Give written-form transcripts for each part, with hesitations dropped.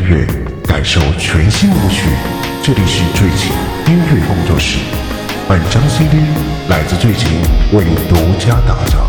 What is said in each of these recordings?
乐，感受全新舞曲。这里是最情音乐工作室，本张 CD 来自最情为你独家打造。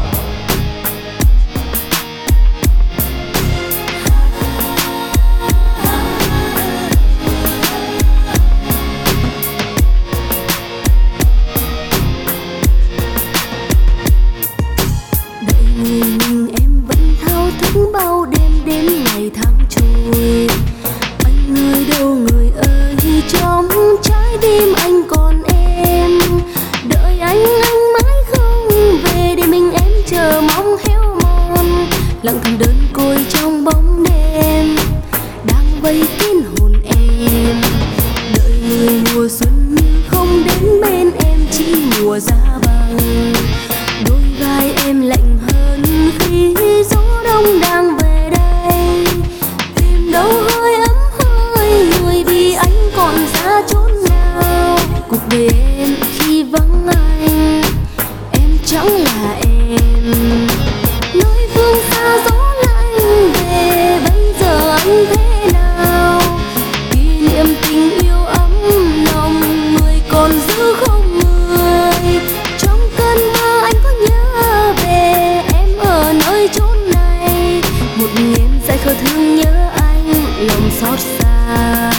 bao đêm đến ngày tháng trôi, anh người đâu người ơi, trong trái tim anh còn em. Đợi anh mãi không về để mình em chờ mong héo mòn, lặng thầm đơn côi trong bóng đêm đang vây kín hồn em. Đợi người mùa xuân không đến bên em, chỉ mùa giá băng. Đôi vai em lạnh hơn khi gió đông đang về đây, tìm đâu hơi ấm hơi người vì anh còn xa chốn nào. Cuộc đời em khi vắng anh, em chẳng là em. Nơi phương xa gió lạnh về, bây giờ anh thế nào? Kỷ niệm tình yêu ấm nồng, người còn giữ không người. Trong cơn mơ anh có nhớ về em ở nơi chốn này, một mình em dại khờ thương nhớ anh, lòng xót xa.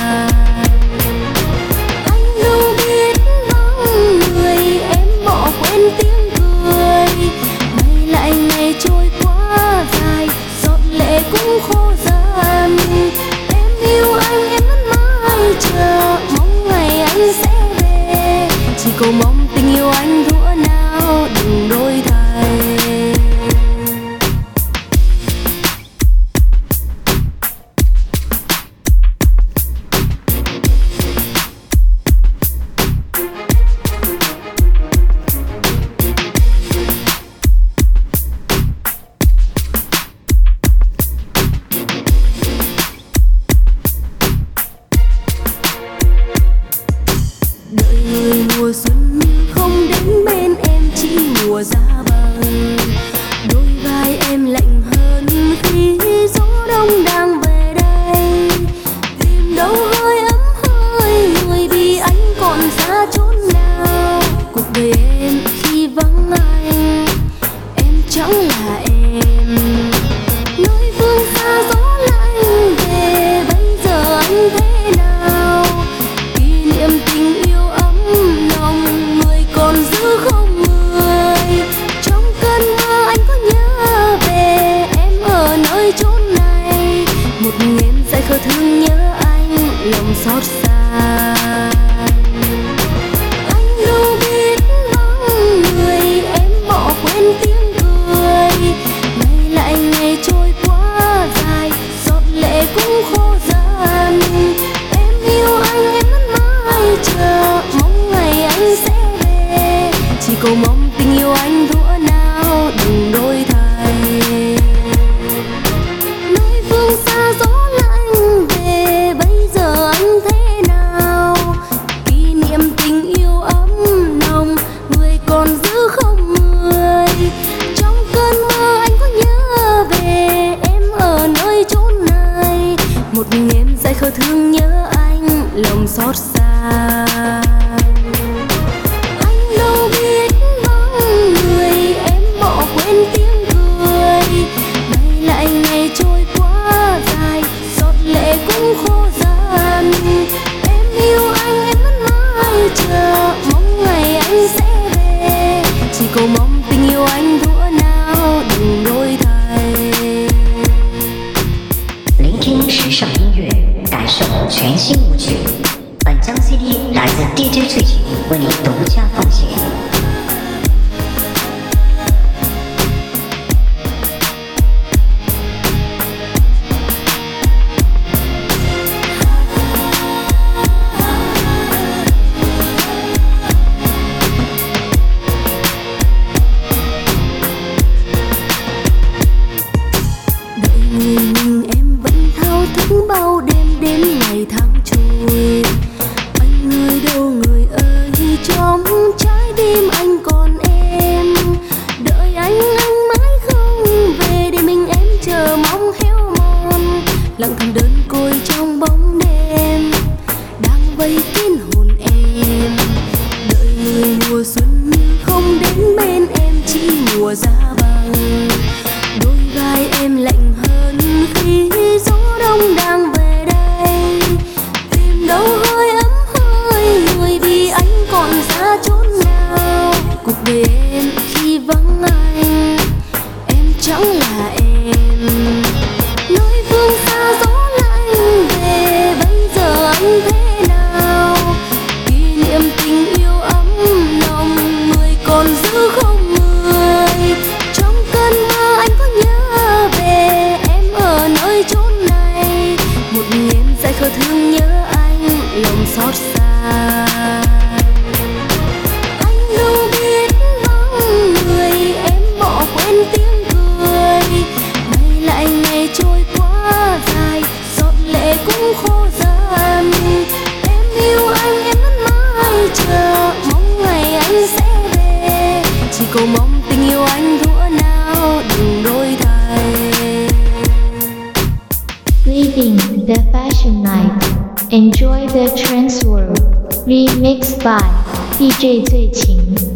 Anh đâu biết vắng người, em bỏ quên tiếng cười. Nay lại ngày trôi quá dài, giọt lệ cũng khô dần. Em yêu anh, em vẫn mãi chờ, mong ngày anh sẽ về. Chỉ cầu mong tình yêu anh thuở nào đừng đổi thay. Đợi người mùa xuân không đến bên em, chỉ mùa giá băng. Đôi vai em lạnh hơn khi gió đông đang về đây, tìm đâu hơi ấm hơi người vì anh còn xa chốn nào. Cuộc đời em khi vắng anh, em chẳng là em. Nơi phương xa gió lạnh về, bây giờ anh thế nào? Kỷ niệm tình yêu ấm nồng, người còn giữ không người. Trong cơn mơ anh có nhớ về em ở nơi chốn này, một mình em dại khờ thương nhớ anh, lòng xót xa. Anh đâu biết vắng người, em bỏ quên tiếng cười. Nay lại ngày trôi quá dài, giọt lệ cũng khô dần. Em yêu anh, em vẫn mãi chờ, mong ngày anh sẽ về. Chỉ cầu mong tình yêu anh thuở nào đừng đổi thay. Nơi phương xa gió lạnh về, bây giờ anh thế nào? Kỷ niệm tình yêu ấm nồng, người còn giữ không người. Trong cơn mơ anh có nhớ về em ở nơi chốn này, một mình em dại khờ thương nhớ anh, lòng xót xa. Anh đâu biết vắng người, em bỏ quên tiếng cười. Nay lại ngày trôi quá dài, giọt lệ cũng khô dần. Em yêu anh, em vẫn mãi chờ, mong ngày anh sẽ về. Chỉ cầu mong tình yêu anh thuở nào đừng đổi thay. 聆听时尚音乐，感受全新舞曲。本张 CD 来自 DJ 最情为你独家奉献。 Đợi người mình em vẫn thao thức bao đêm đến ngày tháng trôi, anh người đâu người ơi, trong trái cầu mong tình yêu anh thuở nào đừng đổi thay. Leaving the fashion night, enjoy the trance world. Remixed by DJ 最晴。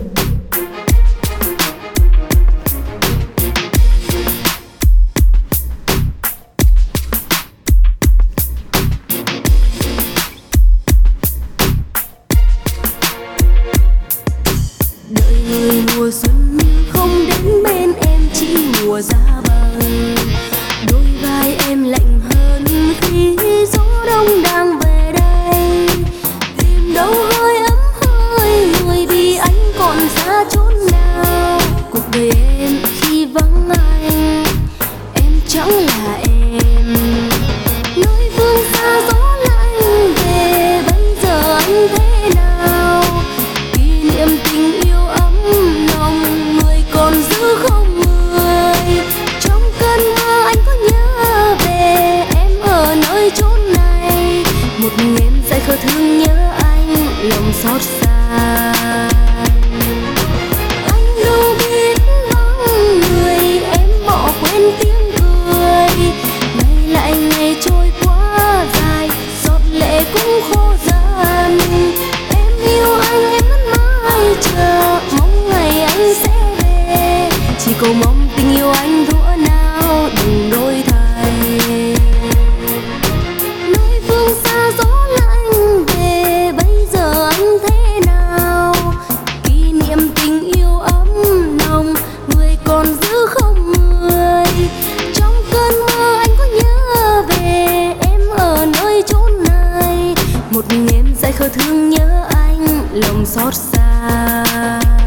Đợi người mùa xuân không đến bên em, chỉ mùa giá băng. Đôi vai em lạnh hơn khi gió đông đang về đây. Tìm đâu hơi ấm hơi người vì anh còn xa chốn nào. Cuộc đời em khi vắng anh, em chẳng là em. Nơi phương xa gió lạnh về, bây giờ anh thế nào? Kỷ niệm tình yêu ấm nồng, người còn giữ không người. Trong cơn mơ anh có nhớ về em ở nơi chốn này. Một mình em dại khờ thương nhớ anh, lòng xót xa. Anh đâu biết vắng người, em bỏ quên tiếng cười. Ngày lại ngày trôi quá dài, giọt lệ cũng khô dần. Em yêu anh, em vẫn mãi chờ, mong ngày anh sẽ về. Chỉ cầu mong tình yêu anh thuở nào đừng đổi thay. Nơi phương xa gió lạnh về, bây giờ anh thế nào? Kỷ niệm tình yêu ấm nồng, người còn giữ không người. Trong cơn mơ anh có nhớ về em ở nơi chốn này. Một mình em dại khờ thương nhớ anh, lòng xót xa.